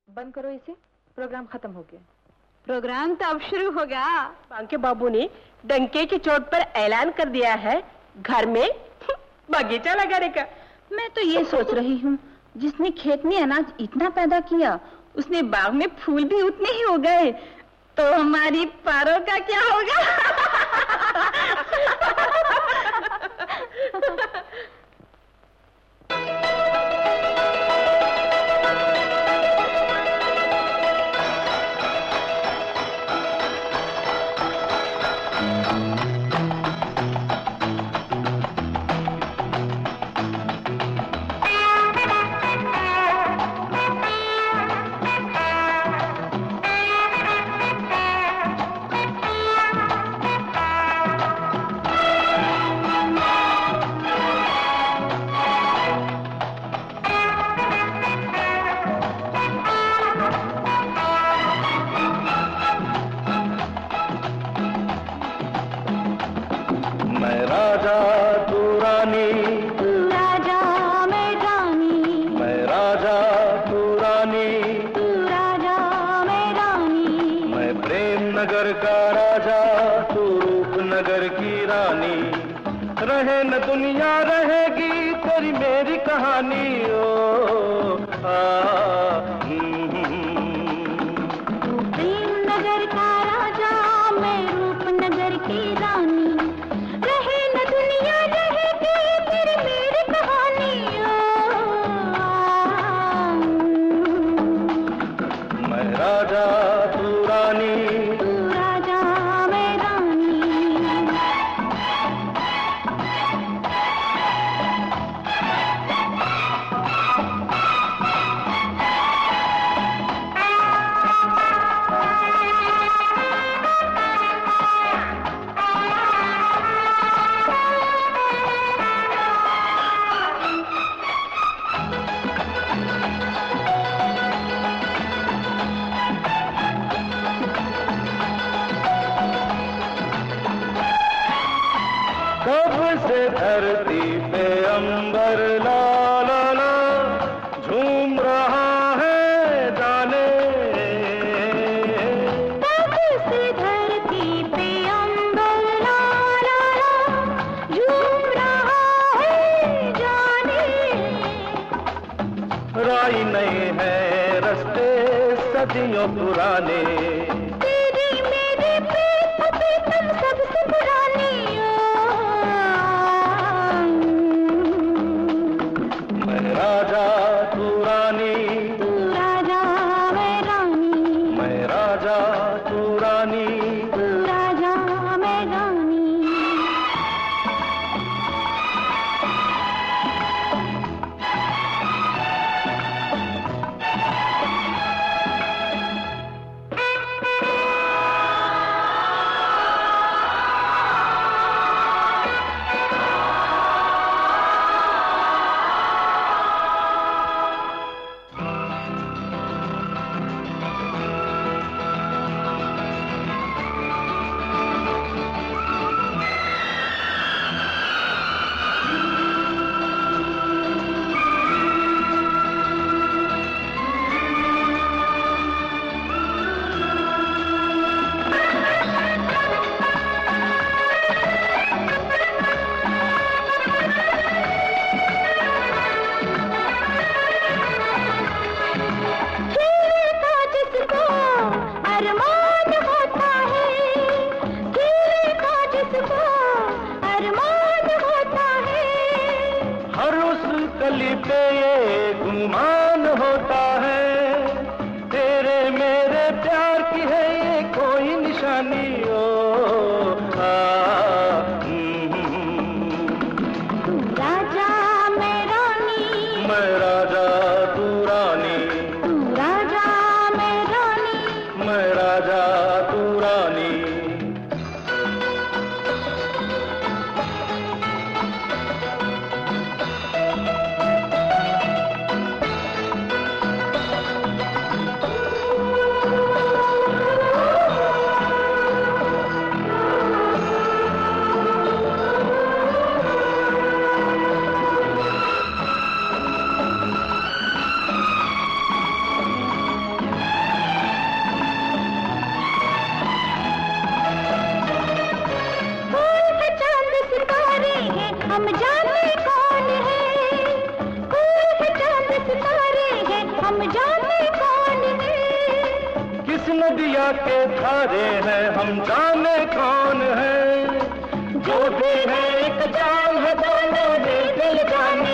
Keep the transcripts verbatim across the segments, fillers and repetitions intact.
बंद करो इसे, प्रोग्राम खत्म हो गया। प्रोग्राम तो अब शुरू हो गया। बांके बाबू ने डंके की चोट पर ऐलान कर दिया है घर में बगीचा लगाने का। मैं तो ये सोच रही हूँ, जिसने खेत में अनाज इतना पैदा किया, उसने बाग में फूल भी उतने ही हो गए, तो हमारी पारो का क्या होगा? हम जाने कौन है। किस नदिया के धारे हैं हम जाने कौन है। जो भी है एक जान है दोनों में दिल जाने।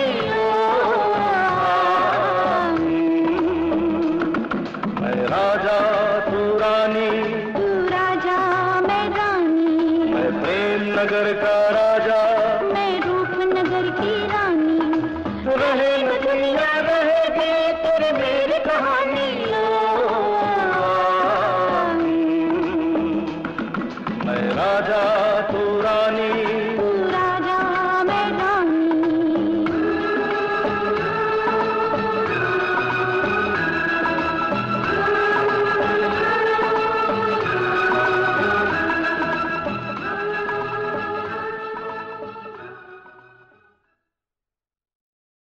मैं राजा तू रानी, तू राजा मैं रानी, मैं प्रेम नगर का राजा, मैं रूपनगर की रानी। रहे न दुनिया रहेगी तेरे मेरी कहानी।